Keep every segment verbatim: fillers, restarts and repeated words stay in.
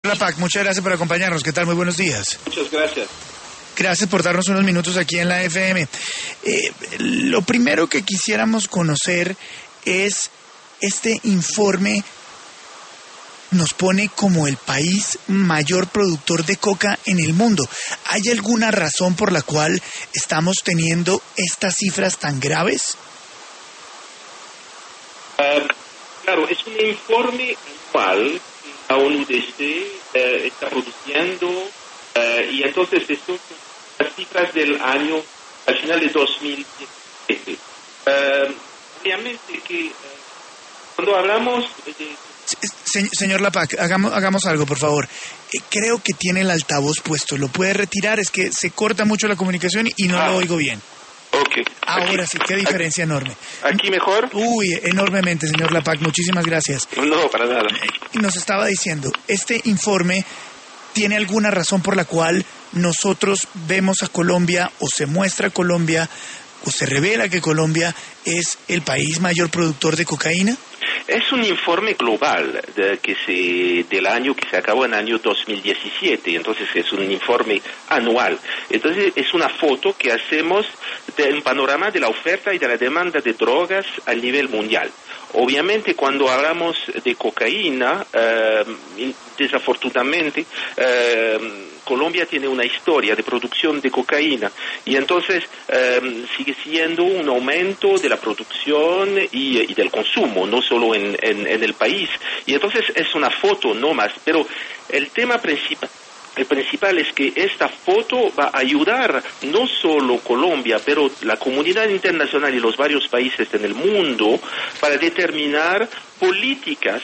La P A C, muchas gracias por acompañarnos. ¿Qué tal? Muy buenos días. Muchas gracias. Gracias por darnos unos minutos aquí en la F M. Eh, lo primero que quisiéramos conocer es este informe. Nos pone como el país mayor productor de coca en el mundo. ¿Hay alguna razón por la cual estamos teniendo estas cifras tan graves? Uh, claro, es un informe anual que la ONU D C uh, está produciendo uh, y entonces esto son las cifras del año, al final de dos mil diecisiete. Uh, obviamente que uh, cuando hablamos de... Se, señor La P A C, hagamos, hagamos algo, por favor. Eh, creo que tiene el altavoz puesto. ¿Lo puede retirar? Es que se corta mucho la comunicación y no ah, lo oigo bien. Ok. Ahora aquí, sí, qué diferencia aquí, enorme. ¿Aquí mejor? Uy, enormemente, señor La P A C. Muchísimas gracias. No, para nada. Y nos estaba diciendo, este informe tiene alguna razón por la cual nosotros vemos a Colombia, o se muestra a Colombia, o se revela que Colombia es el país mayor productor de cocaína. Es un informe global de, que se, del año que se acabó en el año dos mil diecisiete, entonces es un informe anual. Entonces es una foto que hacemos de un panorama de la oferta y de la demanda de drogas a nivel mundial. Obviamente cuando hablamos de cocaína, eh, desafortunadamente, eh, Colombia tiene una historia de producción de cocaína y entonces eh, sigue siendo un aumento de la producción y, y del consumo, no solo en, en, en el país. Y entonces es una foto no más, pero el tema principal... El principal es que esta foto va a ayudar no solo Colombia, pero la comunidad internacional y los varios países en el mundo para determinar políticas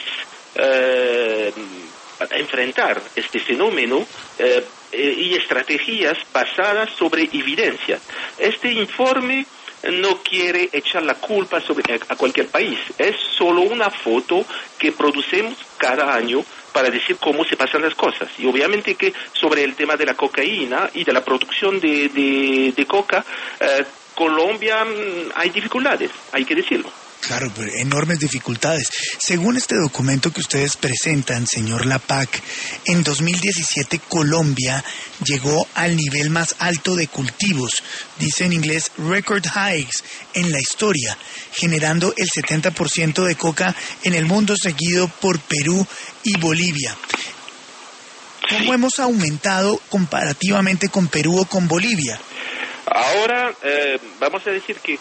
eh, para enfrentar este fenómeno eh, y estrategias basadas sobre evidencia. Este informe no quiere echar la culpa sobre a cualquier país, es solo una foto que producemos cada año para decir cómo se pasan las cosas. Y obviamente que sobre el tema de la cocaína y de la producción de, de, de coca, eh, Colombia mmm, hay dificultades, hay que decirlo. Claro, pero enormes dificultades. Según este documento que ustedes presentan, señor La P A C, en dos mil diecisiete Colombia llegó al nivel más alto de cultivos, dice en inglés record highs, en la historia, generando el setenta por ciento de coca en el mundo, seguido por Perú y Bolivia. ¿Cómo sí. hemos aumentado comparativamente con Perú o con Bolivia? Ahora, eh, vamos a decir que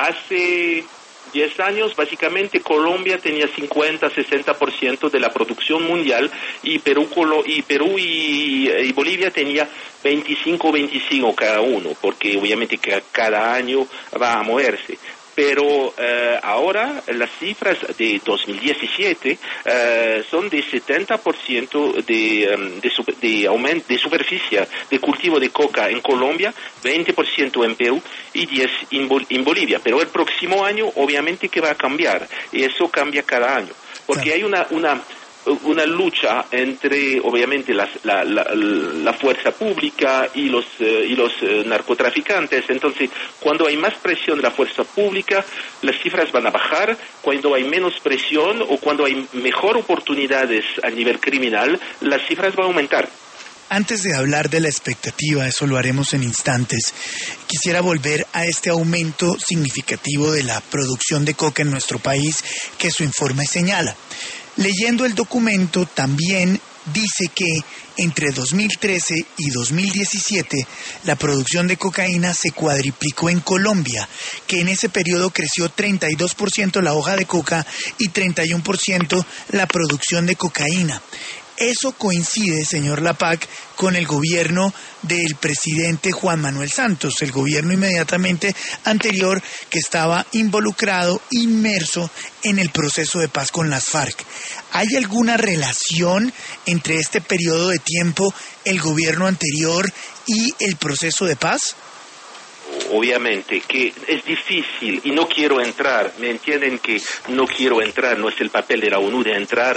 hace diez años, básicamente, Colombia tenía cincuenta a sesenta por ciento de la producción mundial y Perú y, Perú y, y Bolivia tenía veinticinco a veinticinco cada uno, porque obviamente que cada año va a moverse. Pero eh, ahora las cifras de dos mil diecisiete eh, son de setenta por ciento de, de, de aumento de superficie de cultivo de coca en Colombia, veinte por ciento en Perú y diez por ciento en, Bol- en Bolivia. Pero el próximo año obviamente que va a cambiar y eso cambia cada año, porque sí. hay una una una lucha entre obviamente las, la, la, la fuerza pública y los eh, y los eh, narcotraficantes. Entonces cuando hay más presión de la fuerza pública las cifras van a bajar, cuando hay menos presión o cuando hay mejor oportunidades a nivel criminal las cifras van a aumentar. Antes de hablar de la expectativa, eso lo haremos en instantes, quisiera volver a este aumento significativo de la producción de coca en nuestro país que su informe señala. Leyendo el documento también dice que entre dos mil trece y dos mil diecisiete la producción de cocaína se cuadriplicó en Colombia, que en ese periodo creció treinta y dos por ciento la hoja de coca y treinta y uno por ciento la producción de cocaína. Eso coincide, señor La P A C, con el gobierno del presidente Juan Manuel Santos, el gobierno inmediatamente anterior que estaba involucrado, inmerso en el proceso de paz con las FARC. ¿Hay alguna relación entre este periodo de tiempo, el gobierno anterior y el proceso de paz? obviamente, que es difícil y no quiero entrar, me entienden que no quiero entrar, no es el papel de la ONU de entrar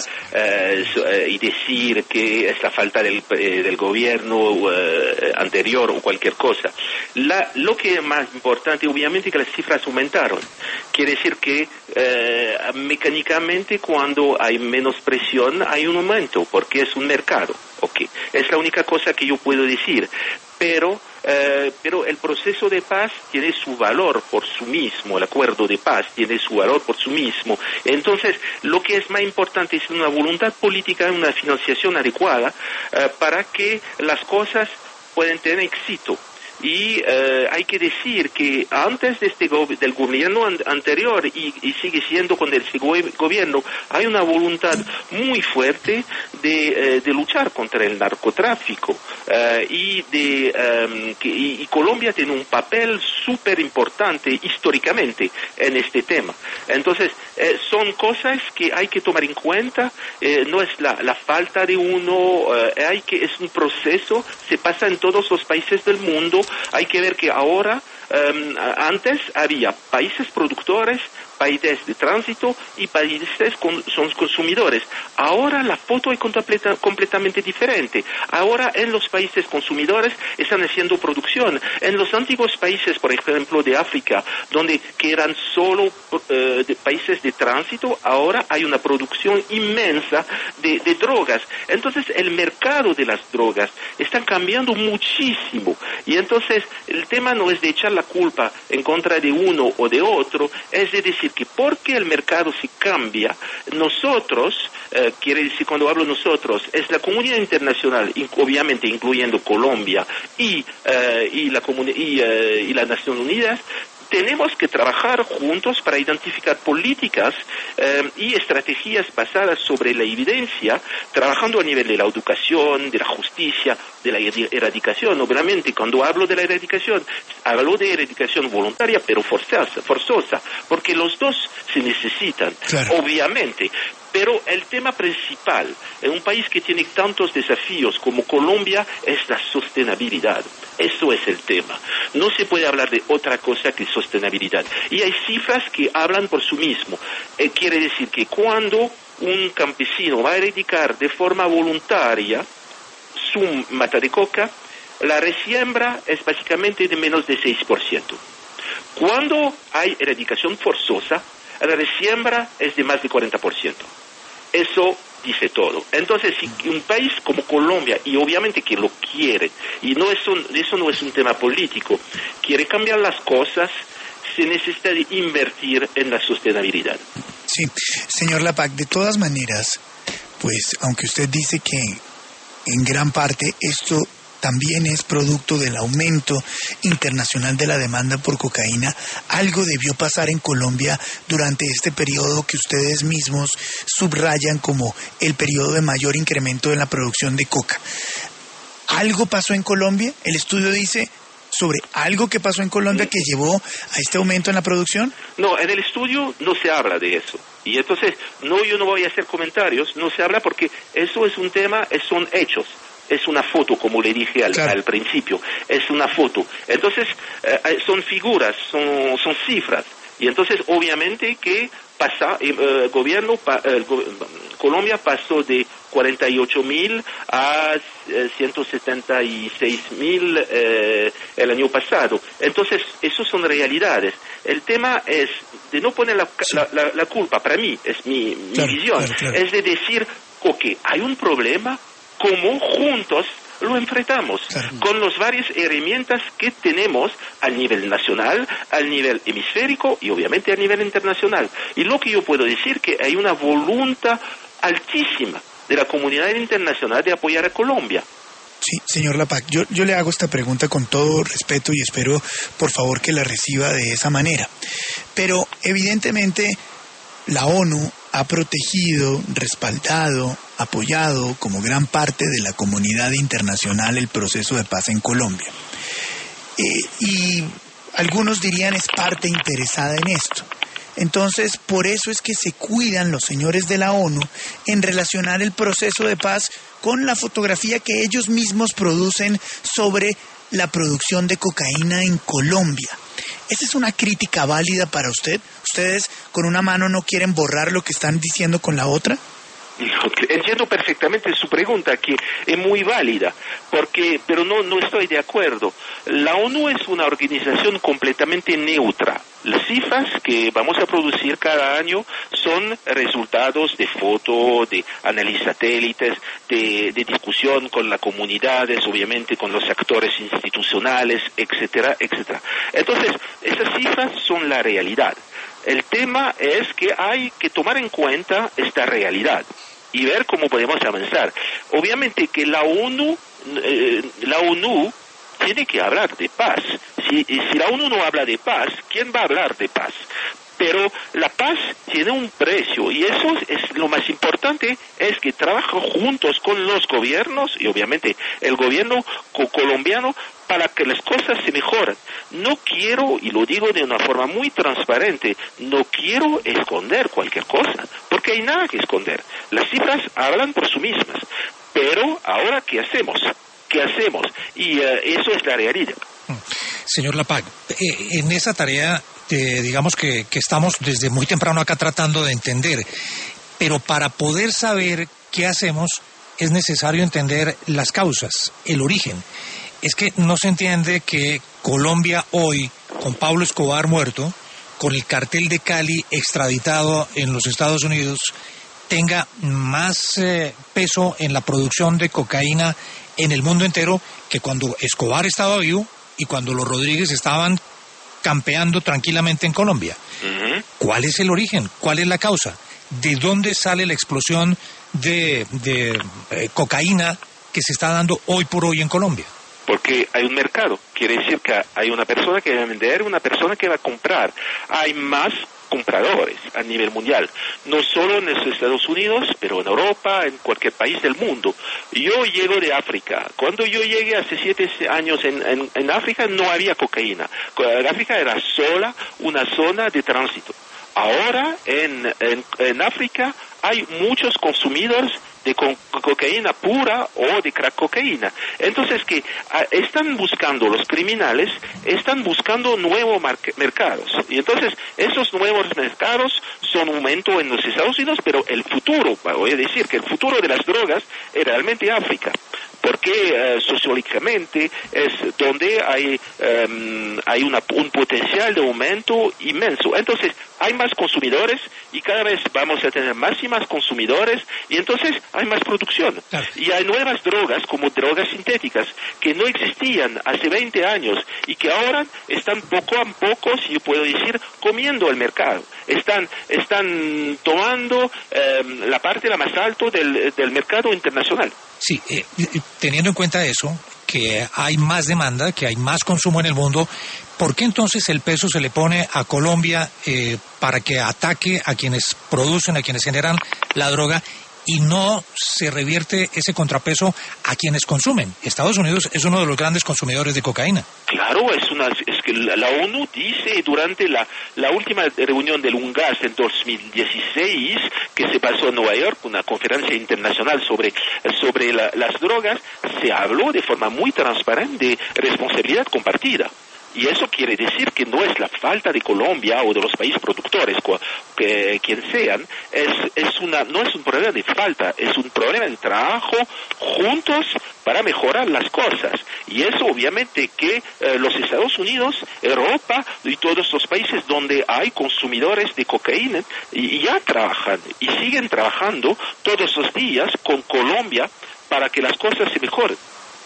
eh, y decir que es la falta del, eh, del gobierno eh, anterior o cualquier cosa. La, lo que es más importante, obviamente, que las cifras aumentaron. Quiere decir que eh, mecánicamente cuando hay menos presión hay un aumento, porque es un mercado. Okay. Es la única cosa que yo puedo decir. Pero, eh, pero el proceso de paz tiene su valor por sí mismo, el acuerdo de paz tiene su valor por sí mismo. Entonces, lo que es más importante es una voluntad política, una financiación adecuada eh, para que las cosas puedan tener éxito. Y eh, hay que decir que antes de este go- del gobierno an- anterior y, y sigue siendo con este go- gobierno, hay una voluntad muy fuerte de, eh, de luchar contra el narcotráfico eh, y, de, eh, que, y, y Colombia tiene un papel súper importante históricamente en este tema. Entonces, eh, son cosas que hay que tomar en cuenta, eh, no es la, la falta de uno, eh, hay que, es un proceso, se pasa en todos los países del mundo. Hay que ver que ahora, um, antes había países productores, países de tránsito y países con, son consumidores. Ahora la foto es completa, completamente diferente. Ahora en los países consumidores están haciendo producción. En los antiguos países, por ejemplo, de África, donde que eran solo uh, de países de tránsito, ahora hay una producción inmensa de, de drogas. Entonces el mercado de las drogas está cambiando muchísimo. Y entonces el tema no es de echar la culpa en contra de uno o de otro, es de decir que porque el mercado se cambia, nosotros, eh, quiere decir cuando hablo nosotros, es la comunidad internacional, obviamente incluyendo Colombia y, eh, y, la, comuni- y, eh, y las Naciones Unidas, tenemos que trabajar juntos para identificar políticas eh, y estrategias basadas sobre la evidencia, trabajando a nivel de la educación, de la justicia, de la erradicación. Obviamente, cuando hablo de la erradicación, hablo de erradicación voluntaria, pero forzosa, forzosa porque los dos se necesitan, claro. Obviamente. Pero el tema principal en un país que tiene tantos desafíos como Colombia es la sostenibilidad. Eso es el tema. No se puede hablar de otra cosa que sostenibilidad. Y hay cifras que hablan por sí mismo. Eh, quiere decir que cuando un campesino va a erradicar de forma voluntaria su mata de coca, la resiembra es básicamente de menos de seis por ciento. Cuando hay erradicación forzosa, la resiembra es de más de cuarenta por ciento. Eso dice todo. Entonces, si un país como Colombia, y obviamente que lo quiere, y no es un, eso no es un tema político, quiere cambiar las cosas, se necesita de invertir en la sostenibilidad. Sí, señor Lapac, de todas maneras, pues, aunque usted dice que en gran parte esto también es producto del aumento internacional de la demanda por cocaína, algo debió pasar en Colombia durante este periodo que ustedes mismos subrayan como el periodo de mayor incremento en la producción de coca. ¿Algo pasó en Colombia? El estudio dice sobre algo que pasó en Colombia que llevó a este aumento en la producción. No, en el estudio no se habla de eso. Y entonces, no, yo no voy a hacer comentarios, no se habla porque eso es un tema, son hechos. Es una foto, como le dije al, claro. al principio, es una foto. Entonces, eh, son figuras, son, son cifras. Y entonces, obviamente que pasa, el eh, gobierno, pa, eh, go, Colombia pasó de cuarenta y ocho mil a eh, ciento setenta y seis mil eh, el año pasado. Entonces, esos son realidades. El tema es de no poner la, sí. la, la, la culpa, para mí, es mi, mi claro, visión, claro, claro. es de decir, ok, hay un problema, cómo juntos lo enfrentamos, claro. Con las varias herramientas que tenemos a nivel nacional, al nivel hemisférico y obviamente a nivel internacional. Y lo que yo puedo decir que hay una voluntad altísima de la comunidad internacional de apoyar a Colombia. Sí, señor Lapac, yo, yo le hago esta pregunta con todo respeto y espero, por favor, que la reciba de esa manera. Pero, evidentemente, la ONU ha protegido, respaldado, apoyado como gran parte de la comunidad internacional el proceso de paz en Colombia. Eh, y algunos dirían es parte interesada en esto. Entonces, por eso es que se cuidan los señores de la ONU en relacionar el proceso de paz con la fotografía que ellos mismos producen sobre la producción de cocaína en Colombia. ¿Esa es una crítica válida para usted? ¿Ustedes con una mano no quieren borrar lo que están diciendo con la otra? Entiendo perfectamente su pregunta, que es muy válida, porque, pero no, no estoy de acuerdo. La ONU es una organización completamente neutra. Las cifras que vamos a producir cada año son resultados de fotos, de análisis satélites, de, de discusión con las comunidades, obviamente con los actores institucionales, etcétera, etcétera. Entonces, esas cifras son la realidad. El tema es que hay que tomar en cuenta esta realidad y ver cómo podemos avanzar. Obviamente que la ONU, eh, la ONU tiene que hablar de paz. Si, si la ONU no habla de paz, ¿quién va a hablar de paz? Pero la paz tiene un precio y eso es lo más importante, es que trabajan juntos con los gobiernos y obviamente el gobierno colombiano para que las cosas se mejoren. No quiero, y lo digo de una forma muy transparente, no quiero esconder cualquier cosa, porque hay nada que esconder. Las cifras hablan por sí mismas, pero ahora ¿qué hacemos? ¿Qué hacemos? Y uh, eso es la realidad. Señor Lapag, eh, en esa tarea Eh, digamos que, que estamos desde muy temprano acá tratando de entender, pero para poder saber qué hacemos es necesario entender las causas, el origen. Es que no se entiende que Colombia hoy, con Pablo Escobar muerto, con el cartel de Cali extraditado en los Estados Unidos, tenga más eh, peso en la producción de cocaína en el mundo entero que cuando Escobar estaba vivo y cuando los Rodríguez estaban campeando tranquilamente en Colombia. Uh-huh. ¿Cuál es el origen? ¿Cuál es la causa? ¿De dónde sale la explosión de, de eh, cocaína que se está dando hoy por hoy en Colombia? Porque hay un mercado. Quiere decir que hay una persona que va a vender, una persona que va a comprar. Hay más compradores a nivel mundial, no solo en los Estados Unidos, pero en Europa, en cualquier país del mundo. Yo llego de África. Cuando yo llegué hace siete años en, en, en África no había cocaína. África era sola una zona de tránsito. Ahora en, en, en África hay muchos consumidores de co- cocaína pura o de crack cocaína. Entonces que a, están buscando los criminales, están buscando nuevos mar- mercados. Y entonces esos nuevos mercados son un aumento en los Estados Unidos, pero el futuro, voy a decir que el futuro de las drogas es realmente África. Porque eh, sociológicamente es donde hay um, hay una, un potencial de aumento inmenso. Entonces hay más consumidores y cada vez vamos a tener más y más consumidores y entonces hay más producción. Claro. Y hay nuevas drogas como drogas sintéticas que no existían hace veinte años y que ahora están poco a poco, si yo puedo decir, comiendo el mercado. Están están tomando eh, la parte la más alta del, del mercado internacional. Sí, eh, teniendo en cuenta eso, que hay más demanda, que hay más consumo en el mundo, ¿por qué entonces el peso se le pone a Colombia eh, para que ataque a quienes producen, a quienes generan la droga y no se revierte ese contrapeso a quienes consumen? Estados Unidos es uno de los grandes consumidores de cocaína. Claro, es una es que la ONU dice durante la, la última reunión del UNGAS en dos mil dieciséis, que se pasó en Nueva York, una conferencia internacional sobre, sobre la, las drogas, se habló de forma muy transparente de responsabilidad compartida. Y eso quiere decir que no es la falta de Colombia o de los países productores, que, quien sean, es, es una, no es un problema de falta, es un problema de trabajo juntos para mejorar las cosas. Y eso obviamente que eh, los Estados Unidos, Europa y todos los países donde hay consumidores de cocaína y, y ya trabajan y siguen trabajando todos los días con Colombia para que las cosas se mejoren.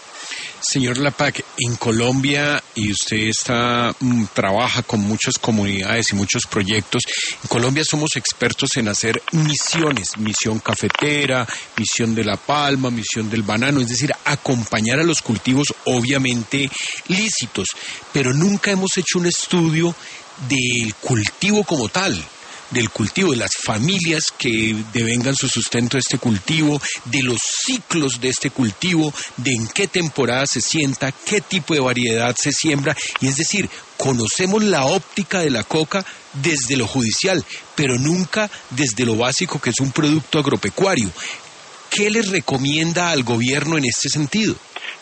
Señor Lapag, en Colombia, y usted está mm, trabaja con muchas comunidades y muchos proyectos, en Colombia somos expertos en hacer misiones, misión cafetera, misión de la palma, misión del banano, es decir, acompañar a los cultivos obviamente lícitos, pero nunca hemos hecho un estudio del cultivo como tal, del cultivo, de las familias que devengan su sustento de este cultivo, de los ciclos de este cultivo, de en qué temporada se sienta, qué tipo de variedad se siembra, y es decir, conocemos la óptica de la coca desde lo judicial, pero nunca desde lo básico que es un producto agropecuario. ¿Qué les recomienda al gobierno en este sentido?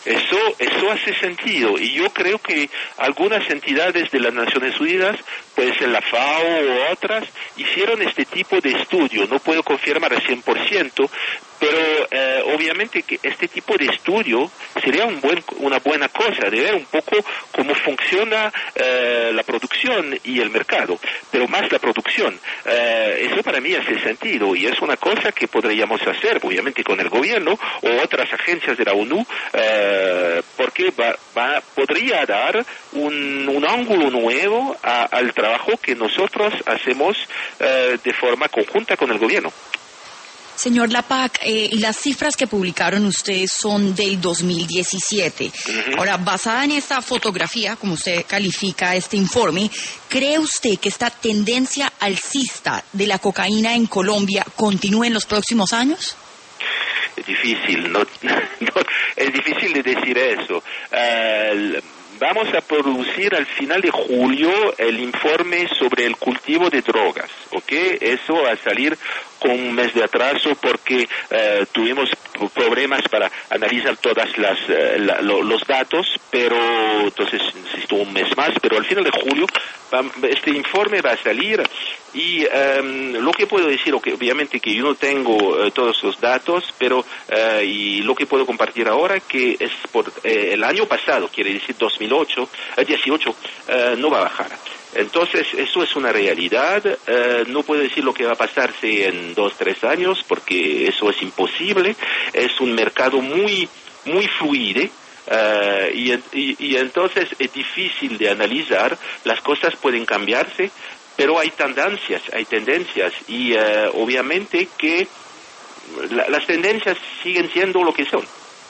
Eso, eso hace sentido, y yo creo que algunas entidades de las Naciones Unidas, puede ser la FAO u otras, hicieron este tipo de estudio. No puedo confirmar al cien por ciento, pero eh, obviamente que este tipo de estudio sería un buen, una buena cosa, de ver un poco cómo funciona eh, la producción y el mercado, pero más la producción. Eh, eso para mí hace sentido, y es una cosa que podríamos hacer, obviamente, con el gobierno o otras agencias de la ONU, eh, porque va, va, podría dar un, un ángulo nuevo a, al trabajo que nosotros hacemos eh, de forma conjunta con el gobierno. Señor Lapac, eh, las cifras que publicaron ustedes son del dos mil diecisiete. Uh-huh. Ahora, basada en esta fotografía, como usted califica este informe, ¿cree usted que esta tendencia alcista de la cocaína en Colombia continúe en los próximos años? Es difícil, no, no es difícil de decir eso. Uh, Vamos a producir al final de julio el informe sobre el cultivo de drogas, ¿ok? Eso va a salir con un mes de atraso porque eh, tuvimos problemas para analizar todas las eh, la, lo, los datos, pero entonces necesito un mes más, pero al final de julio va, este informe va a salir y um, lo que puedo decir, okay, obviamente que yo no tengo uh, todos los datos, pero uh, y lo que puedo compartir ahora que es por eh, el año pasado, quiere decir dos mil dieciocho, uh, no va a bajar. Entonces, eso es una realidad. Uh, no puedo decir lo que va a pasarse en dos, tres años, porque eso es imposible. Es un mercado muy, muy fluido. Uh, y, y, y entonces es difícil de analizar. Las cosas pueden cambiarse, pero hay tendencias, hay tendencias. Y uh, obviamente que la, las tendencias siguen siendo lo que son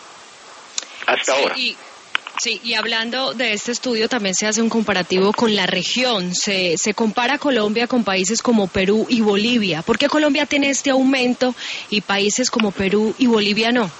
hasta sí, ahora. Y... Sí, y hablando de este estudio también se hace un comparativo con la región. Se, se compara Colombia con países como Perú y Bolivia. ¿Por qué Colombia tiene este aumento y países como Perú y Bolivia no?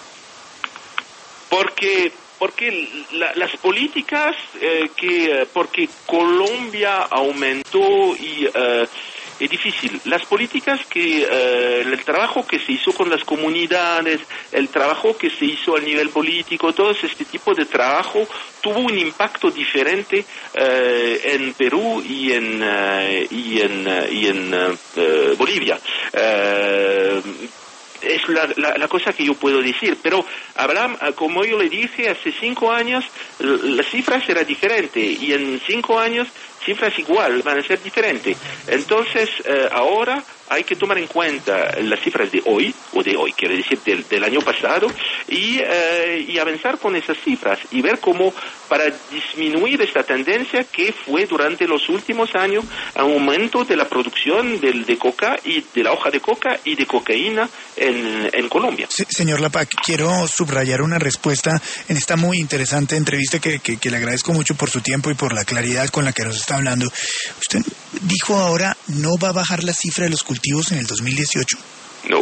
Porque porque la, las políticas eh, que porque Colombia aumentó y eh, es difícil. Las políticas que, eh, el trabajo que se hizo con las comunidades, el trabajo que se hizo a nivel político, todo este tipo de trabajo tuvo un impacto diferente eh, en Perú y en, uh, y en, uh, y en uh, Bolivia. Uh, Es la, la, la cosa que yo puedo decir, pero Abraham, como yo le dije, hace cinco años las cifras eran diferentes y en cinco años cifras igual van a ser diferentes. Entonces, eh, ahora hay que tomar en cuenta las cifras de hoy, o de hoy, quiere decir del, del año pasado, y, eh, y avanzar con esas cifras y ver cómo para disminuir esta tendencia que fue durante los últimos años aumento de la producción del, de coca y de la hoja de coca y de cocaína en, en Colombia. Sí, señor Lapac, quiero subrayar una respuesta en esta muy interesante entrevista que, que, que le agradezco mucho por su tiempo y por la claridad con la que nos está hablando. Usted dijo ahora, ¿no va a bajar la cifra de los cultivos en el dos mil dieciocho? No.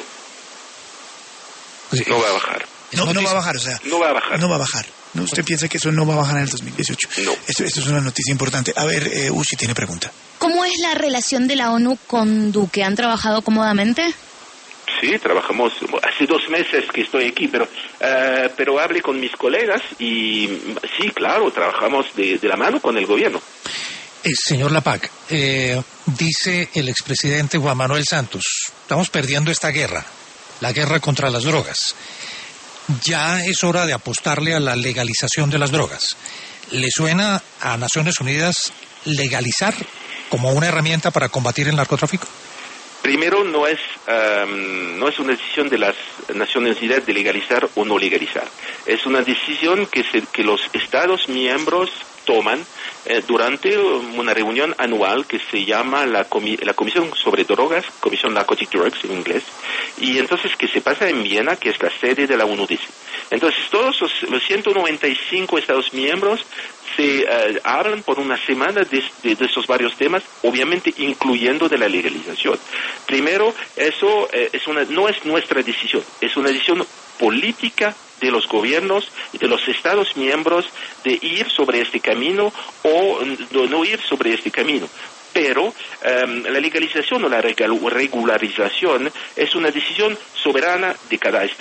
No va a bajar. No, no va a bajar, o sea. No va a bajar. No va a bajar. ¿No? ¿Usted piensa que eso no va a bajar en el dos mil dieciocho? No. Esto, esto es una noticia importante. A ver, eh, Uchi tiene pregunta. ¿Cómo es la relación de la ONU con Duque? ¿Han trabajado cómodamente? Sí, trabajamos, hace dos meses que estoy aquí, pero uh, pero hablé con mis colegas y sí, claro, trabajamos de, de la mano con el gobierno. Eh, señor Lapac, eh, dice el expresidente Juan Manuel Santos, estamos perdiendo esta guerra, la guerra contra las drogas. Ya es hora de apostarle a la legalización de las drogas. ¿Le suena a Naciones Unidas legalizar como una herramienta para combatir el narcotráfico? Primero, no es um, no es una decisión de las Naciones Unidas de legalizar o no legalizar. Es una decisión que, se, que los Estados miembros toman eh, durante una reunión anual que se llama la, comi- la Comisión sobre Drogas, Comisión Narcotic Drugs en inglés, y entonces que se pasa en Viena, que es la sede de la ONU D C. Entonces todos los, los ciento noventa y cinco Estados miembros se uh, hablan por una semana de, de, de esos varios temas, obviamente incluyendo de la legalización. Primero, eso eh, es una, no es nuestra decisión, es una decisión política de los gobiernos y de los Estados miembros de ir sobre este camino o no, no ir sobre este camino. Pero um, la legalización o la regularización es una decisión soberana de cada Estado.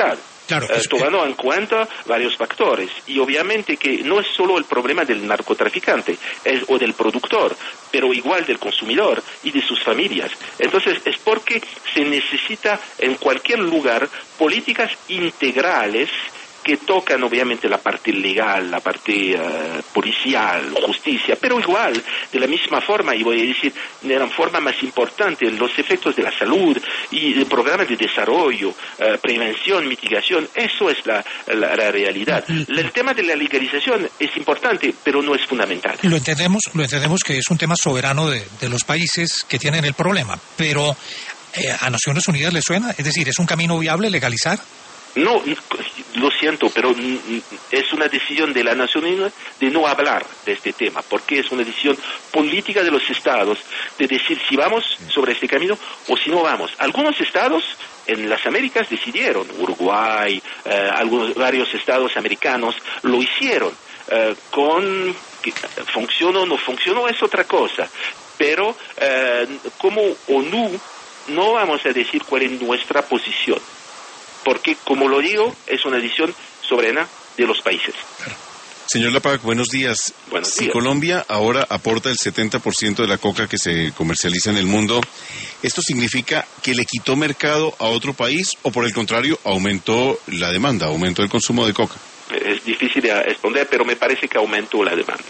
Claro, eh, tomando en cuenta varios factores. Y obviamente que no es solo el problema del narcotraficante es, o del productor, pero igual del consumidor y de sus familias. Entonces es porque se necesita en cualquier lugar políticas integrales que tocan obviamente la parte legal, la parte uh, policial, justicia, pero igual, de la misma forma, y voy a decir, de la forma más importante, los efectos de la salud y el programa de desarrollo, uh, prevención, mitigación, eso es la, la, la realidad. El tema de la legalización es importante, pero no es fundamental. Lo entendemos, lo entendemos que es un tema soberano de, de los países que tienen el problema, pero eh, ¿a Naciones Unidas le suena? Es decir, ¿es un camino viable legalizar? No, lo siento, pero es una decisión de la Nación Unida de no hablar de este tema, porque es una decisión política de los estados de decir si vamos sobre este camino o si no vamos. Algunos estados en las Américas decidieron, Uruguay, eh, algunos varios estados americanos lo hicieron. Eh, con que funcionó o no funcionó es otra cosa, pero eh, como ONU no vamos a decir cuál es nuestra posición, porque, como lo digo, es una decisión soberana de los países. Señor Lapac, buenos días. Buenos si días. Colombia ahora aporta el setenta por ciento de la coca que se comercializa en el mundo, ¿esto significa que le quitó mercado a otro país o, por el contrario, aumentó la demanda, aumentó el consumo de coca? Es difícil de responder, pero me parece que aumentó la demanda.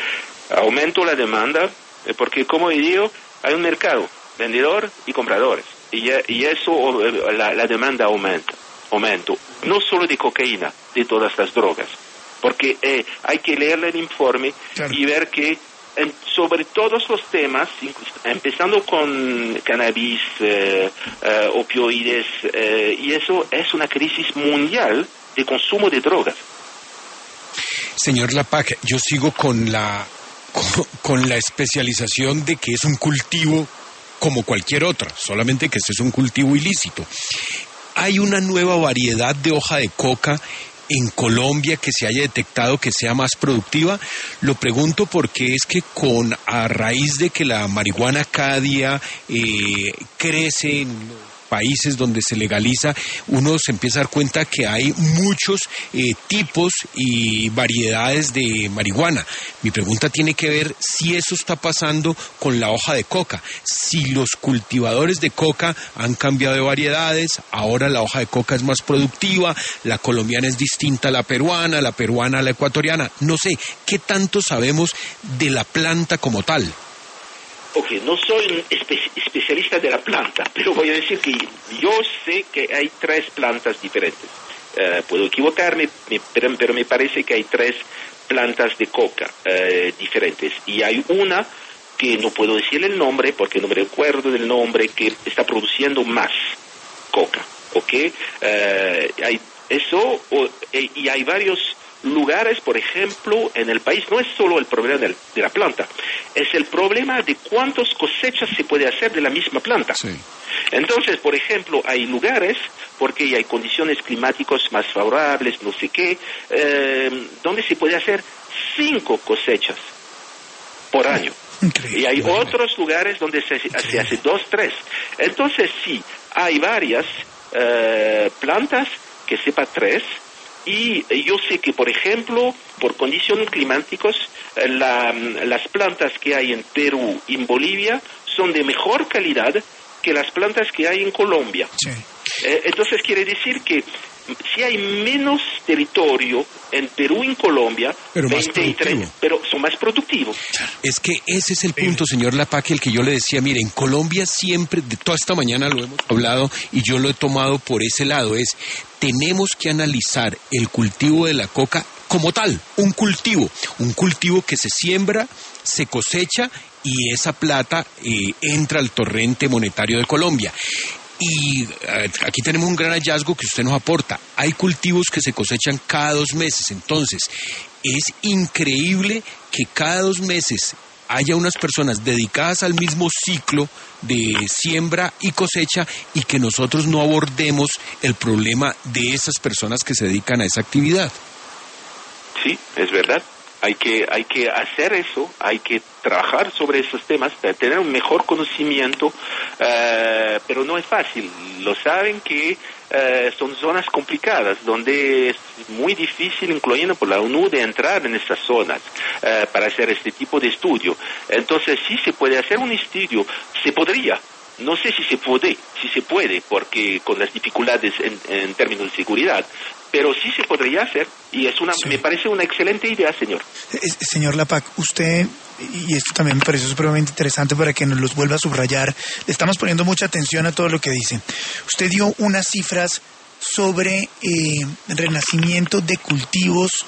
Aumentó la demanda porque, como digo, hay un mercado, vendedor y compradores. Y, y eso, la, la demanda aumenta, aumento, no solo de cocaína, de todas las drogas, porque eh, hay que leer el informe claro. y ver que en, sobre todos los temas, empezando con cannabis, eh, eh, opioides, eh, y eso es una crisis mundial de consumo de drogas. Señor Lapac, yo sigo con la, con, con la especialización de que es un cultivo como cualquier otra, solamente que este es un cultivo ilícito. ¿Hay una nueva variedad de hoja de coca en Colombia que se haya detectado que sea más productiva? Lo pregunto porque es que con a raíz de que la marihuana cada día eh, crece en los países donde se legaliza, uno se empieza a dar cuenta que hay muchos eh, tipos y variedades de marihuana. Mi pregunta tiene que ver si eso está pasando con la hoja de coca, si los cultivadores de coca han cambiado de variedades, ahora la hoja de coca es más productiva, la colombiana es distinta a la peruana, la peruana a la ecuatoriana, no sé, ¿qué tanto sabemos de la planta como tal? Ok, no soy un espe- especialista de la planta, pero voy a decir que yo sé que hay tres plantas diferentes. Uh, puedo equivocarme, me, pero, pero me parece que hay tres plantas de coca uh, diferentes. Y hay una que no puedo decir el nombre porque no me recuerdo del nombre, que está produciendo más coca. Ok, uh, hay eso, o, y hay varios lugares, por ejemplo, en el país. No es solo el problema de la planta, es el problema de cuántas cosechas se puede hacer de la misma planta. Sí. Entonces, por ejemplo, hay lugares, porque hay condiciones climáticas más favorables, no sé qué, eh, donde se puede hacer cinco cosechas por año. Increíble. Y hay otros lugares donde se, se hace dos, tres. Entonces, sí, hay varias eh, plantas que sepa tres. Y yo sé que, por ejemplo, por condiciones climáticas, la, las plantas que hay en Perú y en Bolivia son de mejor calidad que las plantas que hay en Colombia. Sí. Eh, entonces quiere decir que si hay menos territorio en Perú y en Colombia, pero, veinte y treinta, pero son más productivos. Es que ese es el punto, señor Lapac, el que yo le decía, mire, en Colombia siempre, de toda esta mañana lo hemos hablado y yo lo he tomado por ese lado, es tenemos que analizar el cultivo de la coca como tal, un cultivo, un cultivo que se siembra, se cosecha y esa plata eh, entra al torrente monetario de Colombia. Y eh, aquí tenemos un gran hallazgo que usted nos aporta. Hay cultivos que se cosechan cada dos meses. Entonces, es increíble que cada dos meses haya unas personas dedicadas al mismo ciclo de siembra y cosecha y que nosotros no abordemos el problema de esas personas que se dedican a esa actividad. Sí, es verdad. Hay que, hay que hacer eso, hay que trabajar sobre esos temas, tener un mejor conocimiento, eh, pero no es fácil. Lo saben que eh, son zonas complicadas, donde es muy difícil, incluyendo por la ONU, de entrar en estas zonas eh, para hacer este tipo de estudio. Entonces, sí se puede hacer un estudio, se podría. No sé si se puede, si se puede, porque con las dificultades en, en términos de seguridad, pero sí se podría hacer, y es una, sí. me parece una excelente idea, señor. Eh, señor Lapac, usted, y esto también me parece supremamente interesante para que nos los vuelva a subrayar, le estamos poniendo mucha atención a todo lo que dice. Usted dio unas cifras sobre eh, renacimiento de cultivos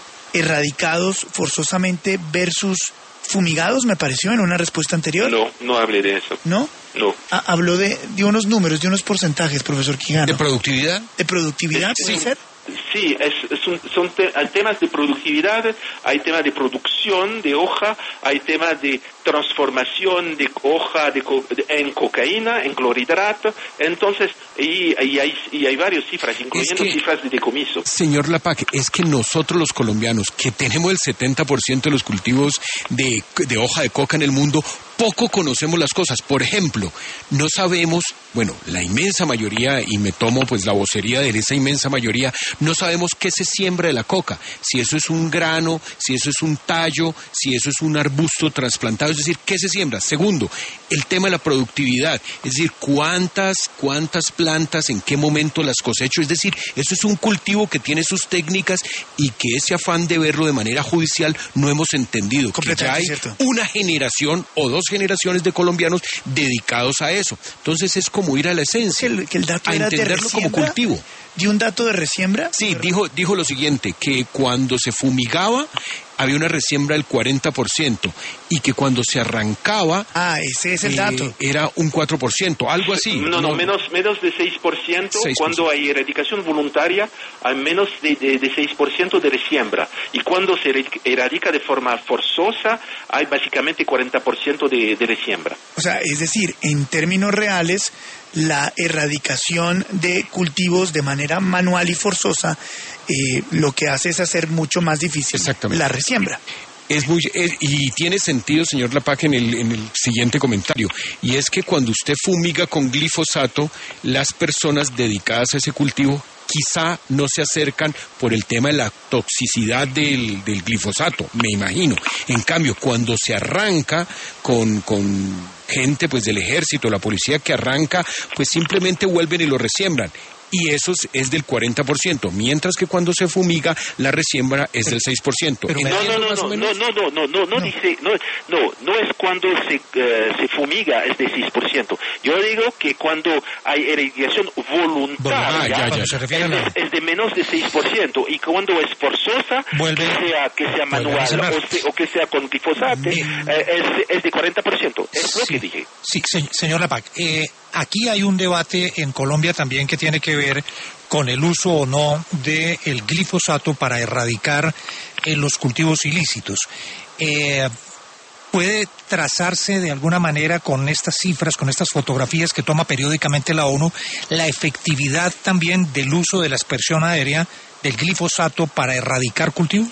erradicados forzosamente versus fumigados, me pareció, en una respuesta anterior. No, no hablé de eso. ¿No? No. Ah, habló de, de unos números, de unos porcentajes, profesor Quijano. ¿De productividad? ¿De productividad, sí, puede sí. ser? Sí, es, es un, son te, hay temas de productividad, hay temas de producción de hoja, hay temas de transformación de hoja de, de, en cocaína, en clorhidrato, entonces, y, y, hay, y hay varias cifras, incluyendo es que, cifras de decomiso. Señor Lapac, es que nosotros los colombianos, que tenemos el setenta por ciento de los cultivos de, de hoja de coca en el mundo, poco conocemos las cosas. Por ejemplo, no sabemos, bueno, la inmensa mayoría, y me tomo pues la vocería de esa inmensa mayoría, no sabemos qué se siembra de la coca, si eso es un grano, si eso es un tallo, si eso es un arbusto trasplantado, es decir, qué se siembra. Segundo, el tema de la productividad, es decir, cuántas, cuántas plantas, en qué momento las cosecho, es decir, eso es un cultivo que tiene sus técnicas y que ese afán de verlo de manera judicial no hemos entendido, que ya hay cierto. Una generación o dos generaciones de colombianos dedicados a eso. Entonces es como ir a la esencia, que el, que el dato a era entenderlo de como cultivo. ¿Dio un dato de resiembra? Sí, dijo, dijo lo siguiente, que cuando se fumigaba había una resiembra del cuarenta por ciento y que cuando se arrancaba... Ah, ese es el eh, dato. Era un cuatro por ciento, algo así. No, no, no menos, menos de seis por ciento. seis por ciento. Cuando hay erradicación voluntaria, hay menos de, de, de seis por ciento de resiembra. Y cuando se erradica de forma forzosa, hay básicamente cuarenta por ciento de, de resiembra. O sea, es decir, en términos reales, la erradicación de cultivos de manera manual y forzosa eh, lo que hace es hacer mucho más difícil la resiembra. Es muy, es, y tiene sentido, señor Lapac, en el, en el siguiente comentario, y es que cuando usted fumiga con glifosato, las personas dedicadas a ese cultivo quizá no se acercan por el tema de la toxicidad del, del glifosato, me imagino. En cambio, cuando se arranca con, con gente pues del ejército, la policía que arranca, pues simplemente vuelven y lo resiembran. Y eso es del cuarenta por ciento, mientras que cuando se fumiga, la resiembra es del seis por ciento. Pero no, no, no, no, no, no, no, no, no, no, dice, no, no, no es cuando se, uh, se fumiga es de seis por ciento. Yo digo que cuando hay irrigación voluntaria, ah, ya, ya. Se refiere es, a la... es de menos de seis por ciento, y cuando es forzosa, Vuelve, que sea, que sea manual o, se, o que sea con glifosato, eh, es, es de cuarenta por ciento. Es sí, lo que dije. Sí, señor Lapac, eh, aquí hay un debate en Colombia también que tiene que ver con el uso o no del glifosato para erradicar eh, los cultivos ilícitos. Eh, ¿Puede trazarse de alguna manera con estas cifras, con estas fotografías que toma periódicamente la ONU, la efectividad también del uso de la aspersión aérea del glifosato para erradicar cultivos?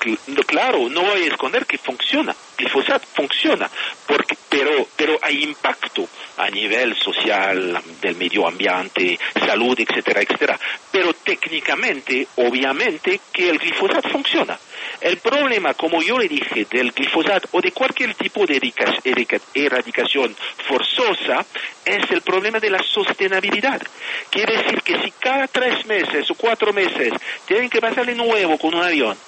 Claro, no voy a esconder que funciona, glifosato funciona, porque, pero, pero hay impacto a nivel social, del medio ambiente, salud, etcétera, etcétera. Pero técnicamente, obviamente, que el glifosato funciona. El problema, como yo le dije, del glifosato o de cualquier tipo de erradicación forzosa, es el problema de la sostenibilidad. Quiere decir que si cada tres meses o cuatro meses tienen que pasar de nuevo con un avión,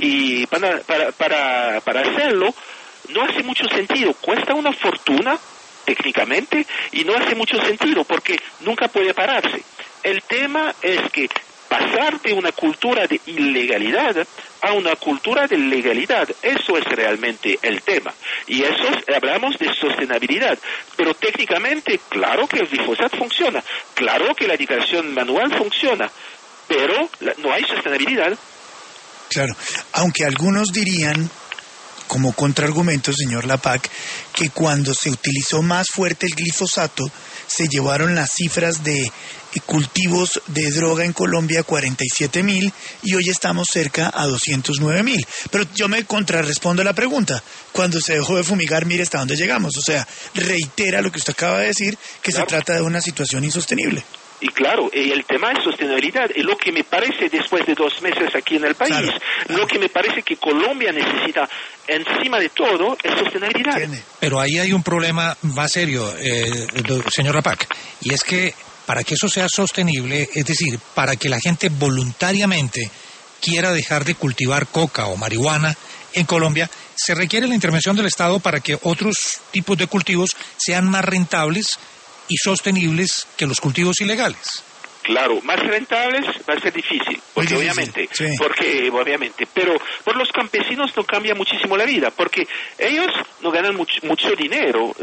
y para, para, para, para hacerlo, no hace mucho sentido, cuesta una fortuna técnicamente y no hace mucho sentido porque nunca puede pararse. El tema es que pasar de una cultura de ilegalidad a una cultura de legalidad, eso es realmente el tema. Y eso es, hablamos de sostenibilidad. Pero técnicamente, claro que el glifosato funciona, claro que la erradicación manual funciona, pero la, no hay sostenibilidad. Claro, aunque algunos dirían, como contraargumento, señor Lapac, que cuando se utilizó más fuerte el glifosato, se llevaron las cifras de cultivos de droga en Colombia a cuarenta y siete mil y hoy estamos cerca a doscientos nueve mil. Pero yo me contrarrespondo la pregunta. Cuando se dejó de fumigar, mire hasta dónde llegamos. O sea, reitera lo que usted acaba de decir, que claro, se trata de una situación insostenible. Y claro, el tema es sostenibilidad. Y lo que me parece, después de dos meses aquí en el país, claro, lo que me parece que Colombia necesita, encima de todo, es sostenibilidad. Pero ahí hay un problema más serio, eh, señor Lapac, y es que para que eso sea sostenible, es decir, para que la gente voluntariamente quiera dejar de cultivar coca o marihuana en Colombia, se requiere la intervención del Estado para que otros tipos de cultivos sean más rentables y sostenibles que los cultivos ilegales. Claro, más rentables va a ser difícil, porque Muy obviamente, difícil, sí. porque obviamente, pero por los campesinos no cambia muchísimo la vida, porque ellos no ganan mucho, mucho dinero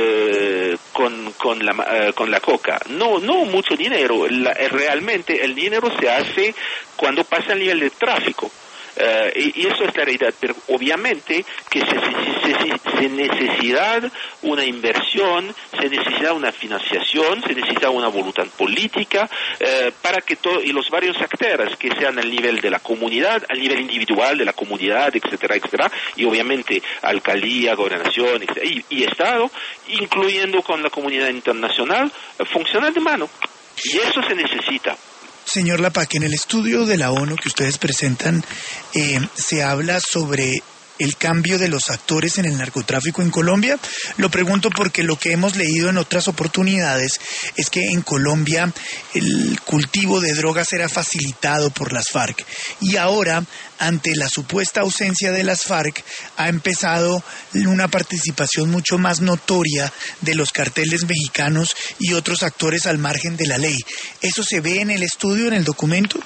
eh, con con la eh, con la coca, no no mucho dinero, la, realmente el dinero se hace cuando pasa el nivel de tráfico. Uh, y, y eso es la realidad, pero obviamente que se, se, se, se necesita una inversión, se necesita una financiación, se necesita una voluntad política uh, para que todo, y los varios actores que sean al nivel de la comunidad, al nivel individual de la comunidad, etcétera, etcétera, y obviamente alcaldía, gobernación, etcétera, y, y Estado, incluyendo con la comunidad internacional, uh, funcionan de mano. Y eso se necesita. Señor Lapac, en el estudio de la ONU que ustedes presentan, eh, se habla sobre el cambio de los actores en el narcotráfico en Colombia. Lo pregunto porque lo que hemos leído en otras oportunidades es que en Colombia el cultivo de drogas era facilitado por las FARC y ahora, ante la supuesta ausencia de las FARC, ha empezado una participación mucho más notoria de los carteles mexicanos y otros actores al margen de la ley. ¿Eso se ve en el estudio, en el documento?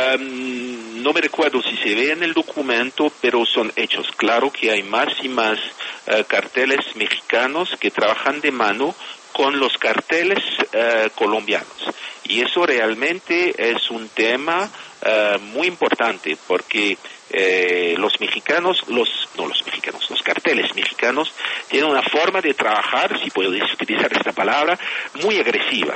Um, no me recuerdo si se ve en el documento, pero son hechos. Claro que hay más y más uh, carteles mexicanos que trabajan de mano con los carteles uh, colombianos. Y eso realmente es un tema uh, muy importante porque eh, los mexicanos, los no los mexicanos, los carteles mexicanos tienen una forma de trabajar, si puedo utilizar esta palabra, muy agresiva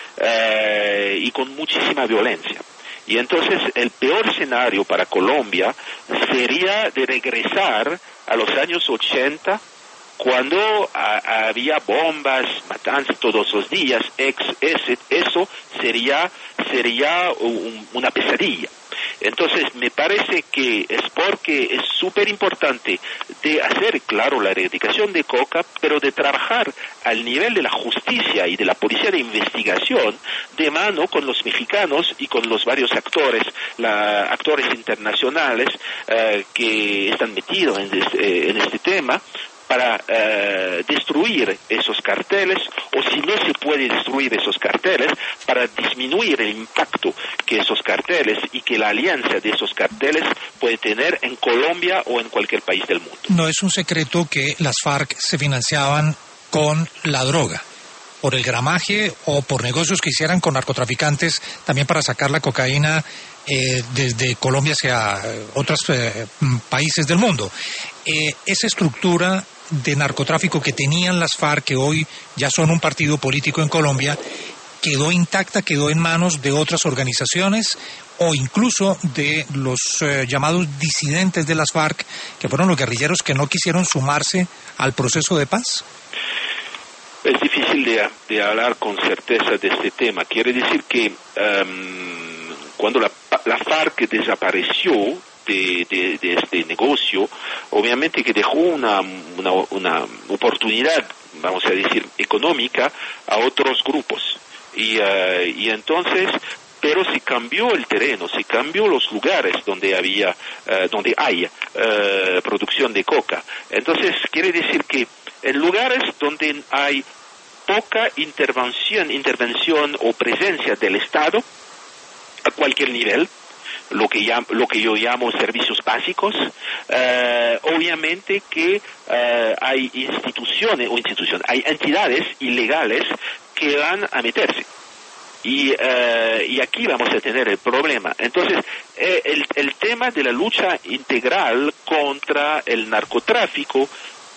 uh, y con muchísima violencia. Y entonces el peor escenario para Colombia sería de regresar a los años ochenta, cuando a, había bombas, matanzas todos los días. Ex, ese, eso sería sería un, una pesadilla. Entonces me parece que es porque es súper importante de hacer, claro, la erradicación de coca, pero de trabajar al nivel de la justicia y de la policía de investigación de mano con los mexicanos y con los varios actores, la, actores internacionales uh, que están metidos en este, en este tema, para uh, destruir esos carteles, o si no se puede destruir esos carteles, para disminuir el impacto que esos carteles y que la alianza de esos carteles puede tener en Colombia o en cualquier país del mundo. No es un secreto que las FARC se financiaban con la droga, por el gramaje o por negocios que hicieran con narcotraficantes, también para sacar la cocaína eh, desde Colombia hacia otros eh, países del mundo. Eh, esa estructura de narcotráfico que tenían las FARC, que hoy ya son un partido político en Colombia, quedó intacta, quedó en manos de otras organizaciones o incluso de los eh, llamados disidentes de las FARC, que fueron los guerrilleros que no quisieron sumarse al proceso de paz. Es difícil de, de hablar con certeza de este tema. Quiere decir que um, cuando la, la FARC desapareció De, de, de este negocio, obviamente que dejó una, una, una oportunidad, vamos a decir, económica a otros grupos. Y, uh, y entonces, pero se cambió el terreno, se cambió los lugares donde había, uh, donde hay uh, producción de coca. Entonces, quiere decir que en lugares donde hay poca intervención, intervención o presencia del Estado, a cualquier nivel, lo que llamo, lo que yo llamo servicios básicos, uh, obviamente que uh, hay instituciones o instituciones, hay entidades ilegales que van a meterse. Y, uh, y aquí vamos a tener el problema. Entonces, eh, el, el tema de la lucha integral contra el narcotráfico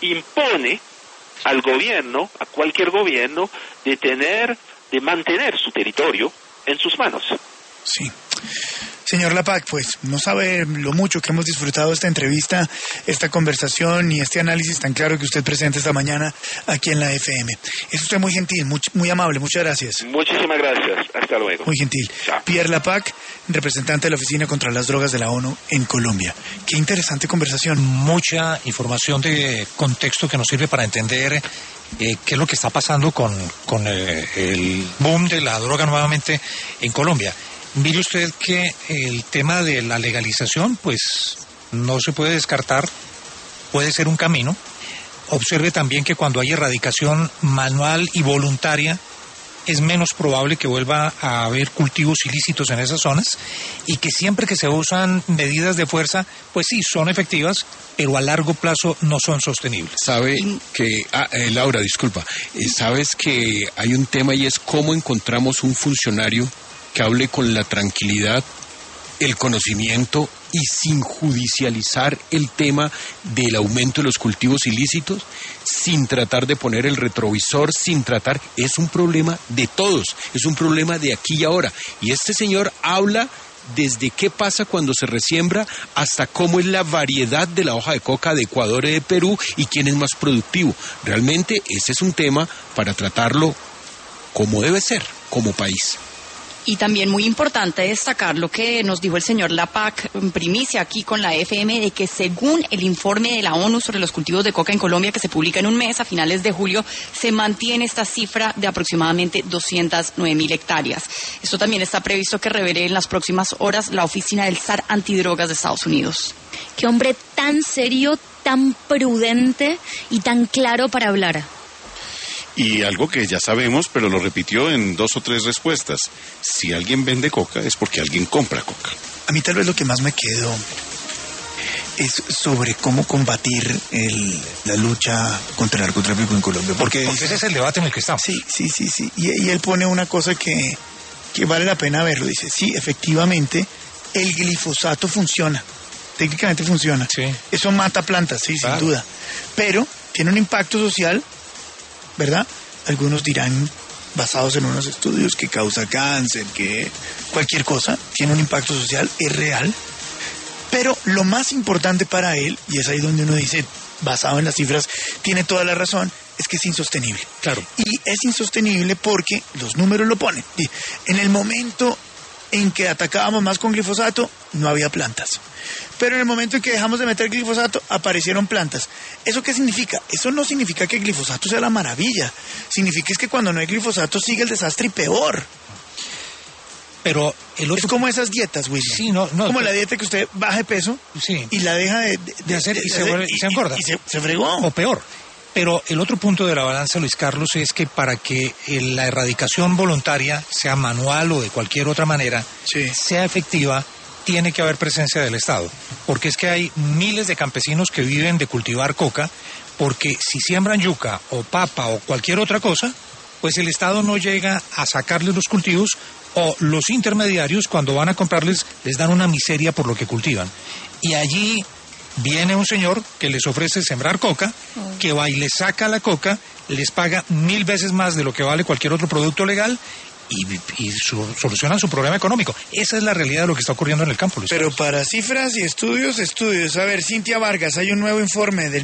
impone al gobierno, a cualquier gobierno, de tener, de mantener su territorio en sus manos. Sí. Señor Lapac, pues no sabe lo mucho que hemos disfrutado esta entrevista, esta conversación y este análisis tan claro que usted presenta esta mañana aquí en la F M. Es usted muy gentil, muy, muy amable, muchas gracias. Muchísimas gracias, hasta luego. Muy gentil. Chao. Pierre Lapac, representante de la Oficina contra las Drogas de la ONU en Colombia. Qué interesante conversación. Mucha información de contexto que nos sirve para entender eh, qué es lo que está pasando con, con eh, el boom de la droga nuevamente en Colombia. Mire usted que el tema de la legalización, pues no se puede descartar, puede ser un camino. Observe también que cuando hay erradicación manual y voluntaria, es menos probable que vuelva a haber cultivos ilícitos en esas zonas y que siempre que se usan medidas de fuerza, pues sí, son efectivas, pero a largo plazo no son sostenibles. Sabe que, ah, eh, Laura, disculpa, eh, sabes que hay un tema y es cómo encontramos un funcionario que hable con la tranquilidad, el conocimiento y sin judicializar el tema del aumento de los cultivos ilícitos, sin tratar de poner el retrovisor, sin tratar, es un problema de todos, es un problema de aquí y ahora. Y este señor habla desde qué pasa cuando se resiembra hasta cómo es la variedad de la hoja de coca de Ecuador y de Perú y quién es más productivo. Realmente ese es un tema para tratarlo como debe ser, como país. Y también muy importante destacar lo que nos dijo el señor Lapac en primicia aquí con la F M, de que según el informe de la ONU sobre los cultivos de coca en Colombia, que se publica en un mes, a finales de julio, se mantiene esta cifra de aproximadamente doscientas nueve mil hectáreas. Esto también está previsto que revele en las próximas horas la oficina del S A R Antidrogas de Estados Unidos. Qué hombre tan serio, tan prudente y tan claro para hablar. Y algo que ya sabemos, pero lo repitió en dos o tres respuestas. Si alguien vende coca es porque alguien compra coca. A mí tal vez lo que más me quedó es sobre cómo combatir el, la lucha contra el narcotráfico en Colombia. Porque, porque ese es el debate en el que estamos. Sí, sí, sí, sí. Y, y él pone una cosa que, que vale la pena verlo. Dice, sí, efectivamente, el glifosato funciona. Técnicamente funciona. Sí. Eso mata plantas, sí, claro, sin duda. Pero tiene un impacto social, ¿verdad? Algunos dirán, basados en unos estudios, que causa cáncer, que cualquier cosa, tiene un impacto social, es real. Pero lo más importante para él, y es ahí donde uno dice, basado en las cifras, tiene toda la razón, es que es insostenible. Claro. Y es insostenible porque los números lo ponen. En el momento en que atacábamos más con glifosato, no había plantas. Pero en el momento en que dejamos de meter glifosato, aparecieron plantas. ¿Eso qué significa? Eso no significa que el glifosato sea la maravilla. Significa es que cuando no hay glifosato sigue el desastre y peor. Pero el otro... Es como esas dietas, William. Sí, no, no, como pero... la dieta que usted baja de peso, sí, y la deja de, de, de hacer de, y, de se, hacer, vuelve, y, y se engorda. Y, y se, se fregó. O peor. Pero el otro punto de la balanza, Luis Carlos, es que para que la erradicación voluntaria, sea manual o de cualquier otra manera, sí, sea efectiva, tiene que haber presencia del Estado. Porque es que hay miles de campesinos que viven de cultivar coca, porque si siembran yuca o papa o cualquier otra cosa, pues el Estado no llega a sacarles los cultivos, o los intermediarios cuando van a comprarles les dan una miseria por lo que cultivan. Y allí viene un señor que les ofrece sembrar coca, que va y les saca la coca, les paga mil veces más de lo que vale cualquier otro producto legal y, y su, solucionan su problema económico. Esa es la realidad de lo que está ocurriendo en el campo, Luis Pero Carlos. para cifras y estudios, estudios. A ver, Cintia Vargas, hay un nuevo informe del